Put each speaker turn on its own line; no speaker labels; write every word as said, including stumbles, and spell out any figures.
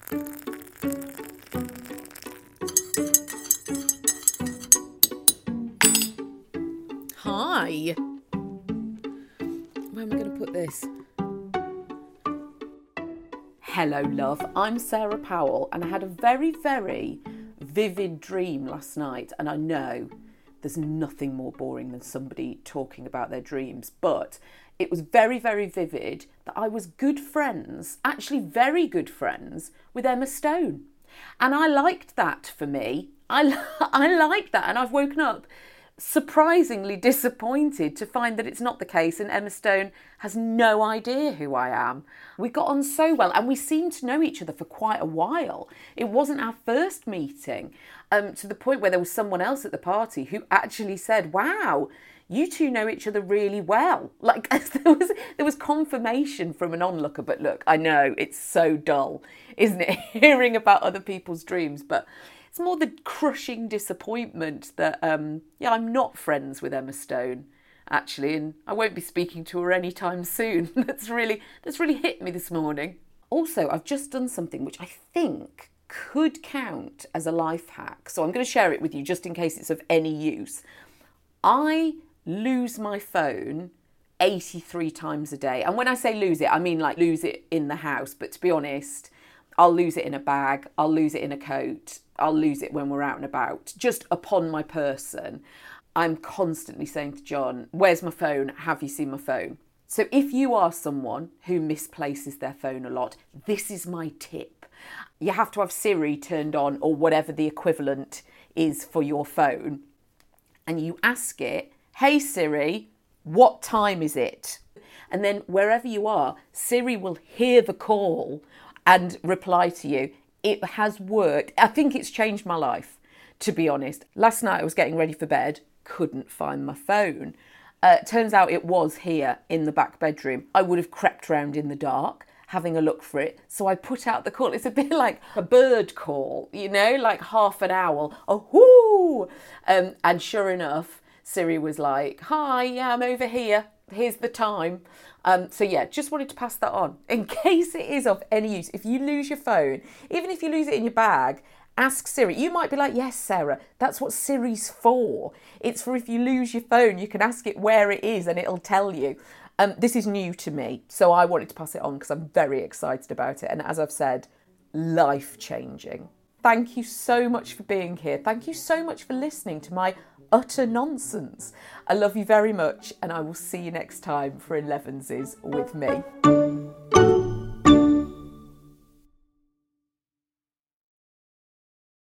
Hi. Where am I going to put this? Hello, love. I'm Sarah Powell, and I had a very, very vivid dream last night. And I know there's nothing more boring than somebody talking about their dreams, but it was very, very vivid that I was good friends, actually very good friends, with Emma Stone. And I liked that for me. I, I liked that, and I've woken up surprisingly disappointed to find that it's not the case, and Emma Stone has no idea who I am. We got on so well, and we seemed to know each other for quite a while. It wasn't our first meeting, um, to the point where there was someone else at the party who actually said, wow, you two know each other really well. Like, there was there was confirmation from an onlooker. But look, I know it's so dull, isn't it, hearing about other people's dreams, but it's more the crushing disappointment that, um, yeah, I'm not friends with Emma Stone, actually, and I won't be speaking to her anytime soon. That's really, that's really hit me this morning. Also, I've just done something which I think could count as a life hack, so I'm going to share it with you just in case it's of any use. I lose my phone eighty-three times a day. And when I say lose it, I mean like lose it in the house. But to be honest, I'll lose it in a bag, I'll lose it in a coat, I'll lose it when we're out and about, just upon my person. I'm constantly saying to John, where's my phone? Have you seen my phone? So if you are someone who misplaces their phone a lot, this is my tip. You have to have Siri turned on, or whatever the equivalent is for your phone. And you ask it, hey Siri, what time is it? And then wherever you are, Siri will hear the call and reply to you. It has worked. I think it's changed my life, to be honest. Last night I was getting ready for bed, couldn't find my phone. Uh, turns out it was here in the back bedroom. I would have crept around in the dark, having a look for it. So I put out the call. It's a bit like a bird call, you know, like half an owl. Oh, whoo! Um, and sure enough, Siri was like, hi, yeah, I'm over here. Here's the time. Um, so yeah, just wanted to pass that on in case it is of any use. If you lose your phone, even if you lose it in your bag, ask Siri. You might be like, yes, Sarah, that's what Siri's for. It's for if you lose your phone, you can ask it where it is and it'll tell you. Um, this is new to me, so I wanted to pass it on because I'm very excited about it. And as I've said, life-changing. Thank you so much for being here. Thank you so much for listening to my utter nonsense. I love you very much, and I will see you next time for elevenses with me.